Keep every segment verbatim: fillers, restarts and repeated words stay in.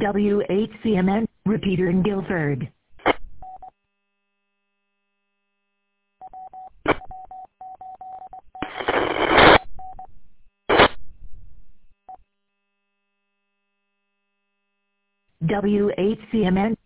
W H C M N, repeater in Guilford. W H C M N.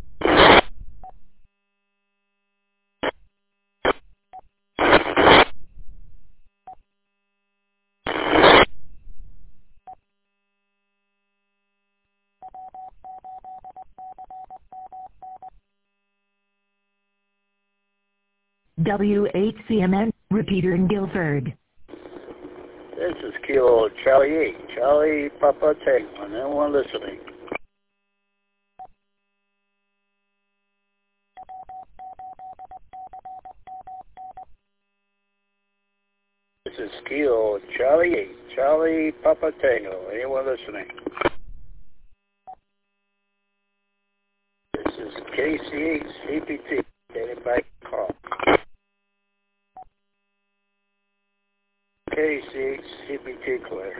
W H C M N, repeater in Guilford. This is Kilo Charlie eight, Charlie Papa Tango, and anyone listening. This is Kilo Charlie eight, Charlie Papa Tango, anyone listening. This is K C eight C P T, getting back call. K C eight C P T clear.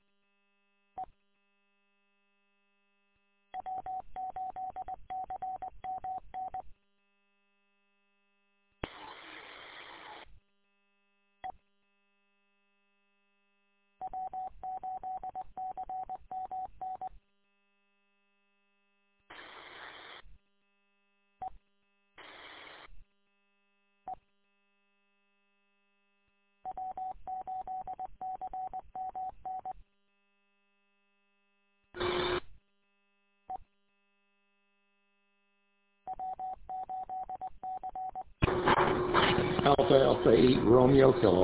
Alpha Alpha eight Romeo Kilo.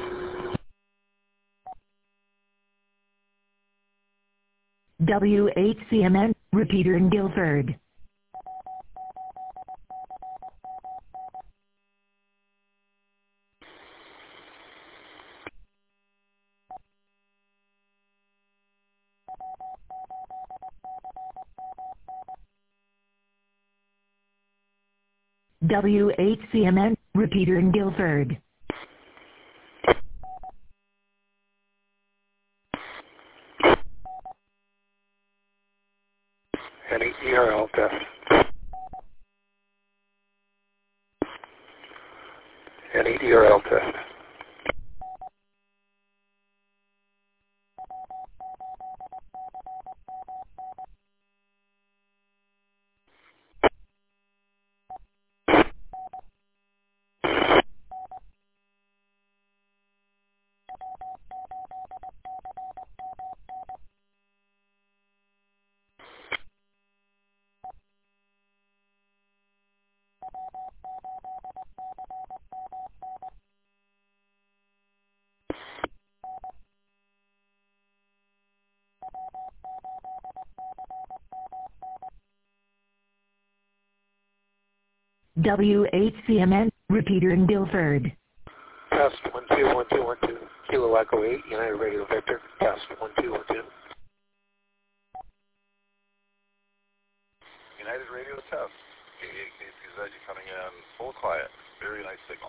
W H C M N, repeater in Guilford. W H C M N, repeater in Guilford. N E D R L test. N E D R L test. W H C M N, repeater in Guilford. Test one two one two one two. Kilo Echo eight, United Radio Victor. Test one two one two. United Radio test. K eight K C Z, you're coming in full quiet. Very nice signal.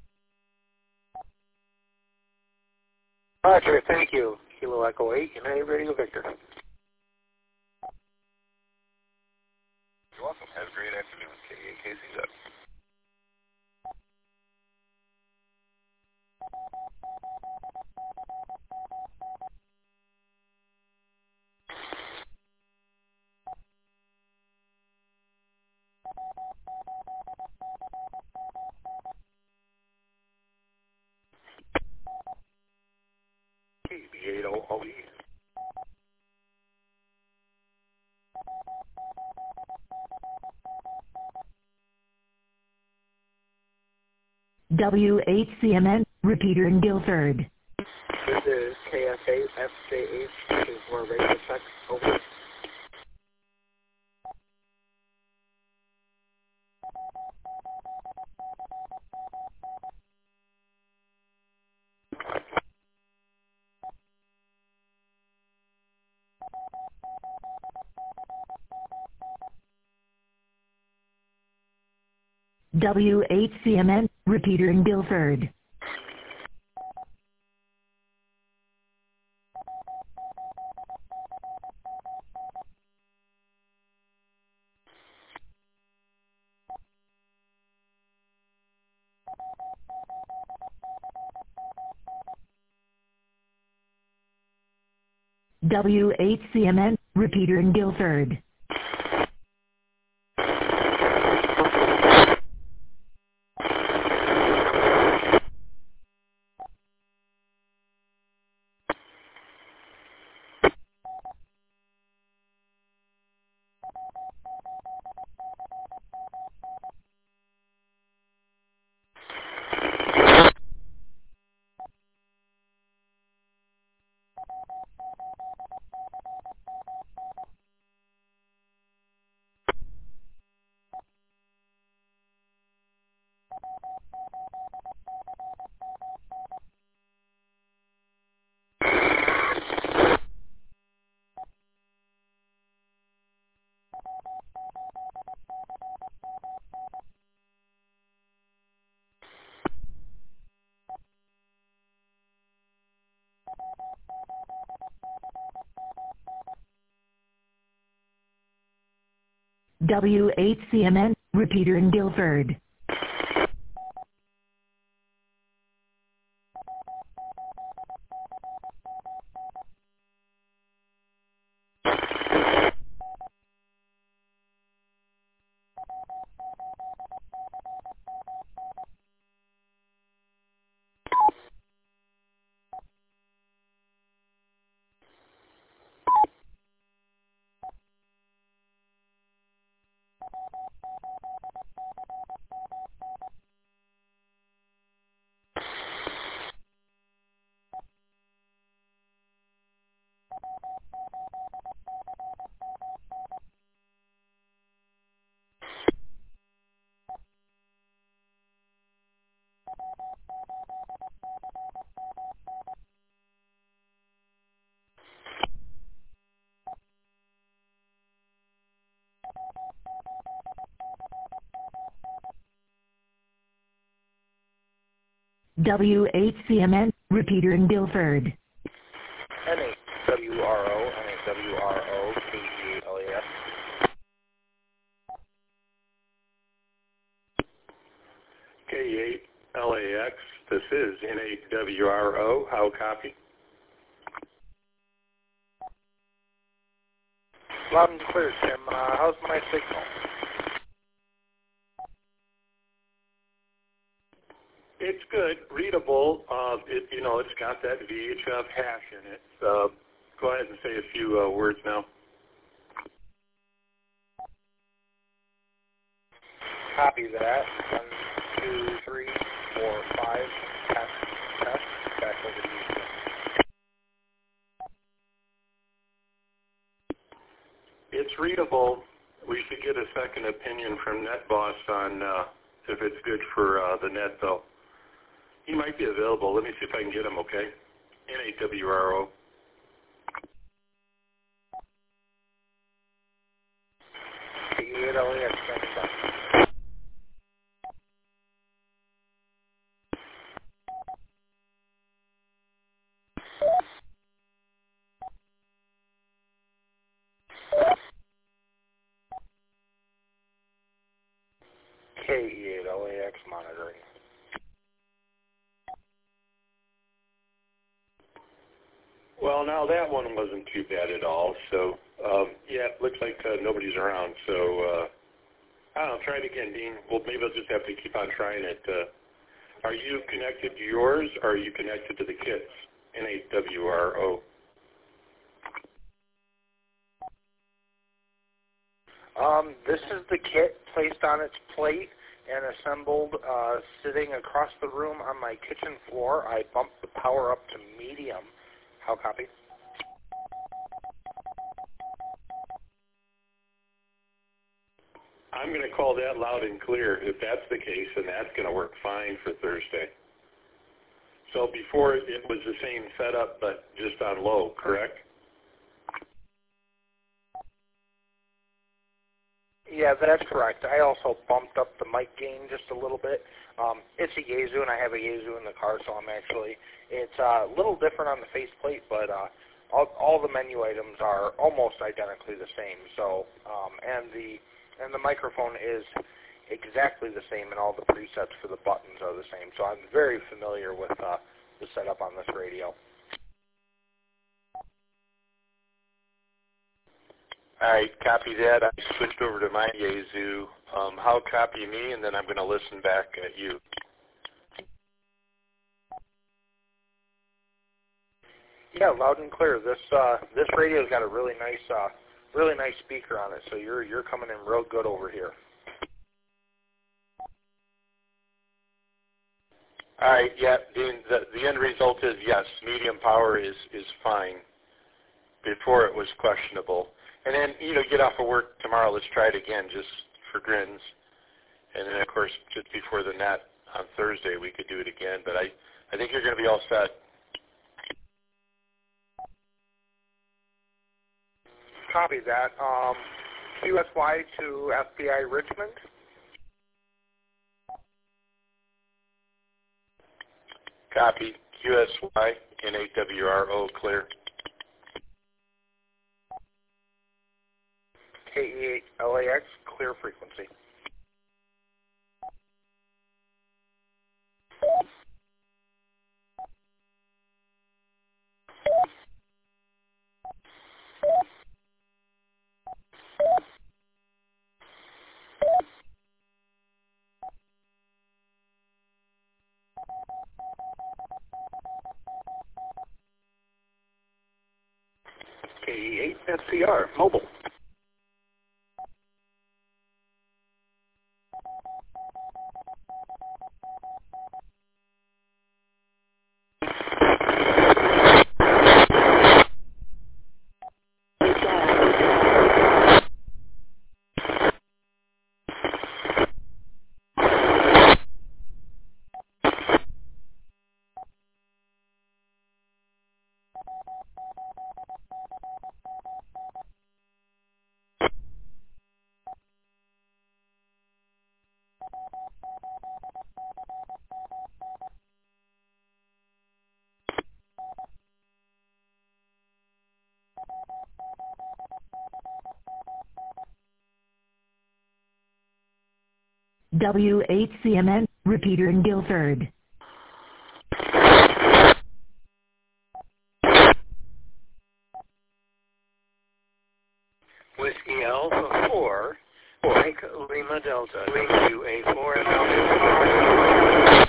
Roger, thank you. Kilo Echo eight, United Radio Victor. You're welcome. Have a great afternoon. K eight K C Z. K B eight O O E. W H C M N, repeater in Guilford. This is K S A F J H. This is more radio check. Over. W H C M N, repeater in Guilford. W H C M N, repeater in Guilford. W H C M N, repeater in Guilford. W H C M N, repeater in Guilford. N A W R O, N A W R O, K E L A S. K eight L A X, this is N A W R O, how copy? Loud and clear, Tim. Uh, how's my signal? It's good, readable. Uh, it, you know, it's got that V H F hash in it. Uh, go ahead and say a few uh, words now. Copy that. One, two, three, four, five. Test, test. Back over to you. It's readable. We should get a second opinion from NetBoss on uh, if it's good for uh, the net, though. He might be available. Let me see if I can get him, okay? N A W R O. K E eight L A X, K E eight L A X monitoring. Well, now that one wasn't too bad at all. So, um, yeah, it looks like uh, nobody's around. So, uh, I don't know, try it again, Dean. Well, maybe I'll just have to keep on trying it. Uh, are you connected to yours, or are you connected to the kits? N A W R O. Um, this is the kit placed on its plate and assembled uh, sitting across the room on my kitchen floor. I bumped the power up to medium. How copy? I'm going to call that loud and clear. If that's the case, then that's going to work fine for Thursday. So before it was the same setup, but just on low, correct? Yeah, that's correct. I also bumped up the mic gain just a little bit. Um, it's a Yaesu, and I have a Yaesu in the car, so I'm actually, it's uh, a little different on the faceplate, but uh, all, all the menu items are almost identically the same. So, um, and the and the microphone is exactly the same, and all the presets for the buttons are the same. So I'm very familiar with uh, the setup on this radio. All right, copy that. I switched over to my Yaesu. Um, how copy me, and then I'm going to listen back at you. Yeah, loud and clear. This uh, this radio's got a really nice, uh, really nice speaker on it. So you're you're coming in real good over here. All right, yeah. The, the the end result is yes. Medium power is is fine. Before it was questionable. And then, you know, get off of work tomorrow, let's try it again just for grins. And then, of course, just before the net on Thursday, we could do it again. But I, I think you're going to be all set. Copy that. Um, Q S Y to F B I Richmond. Copy. Q S Y N A W R O, clear. K E L A X, clear frequency. K E eight F C R, mobile. W H C M N, repeater in Guilford. Whiskey Alpha four, Mike Lima Delta, W Q A four and Alpha.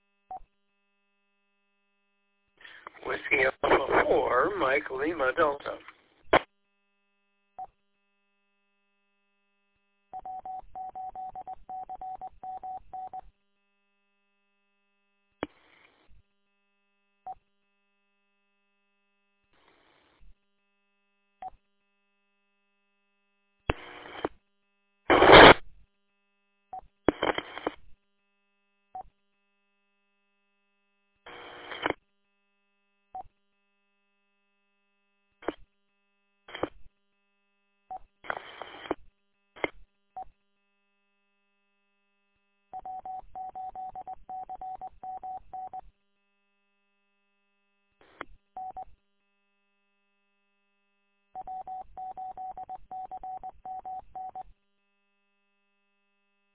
Whiskey Alpha four, Mike Lima Delta.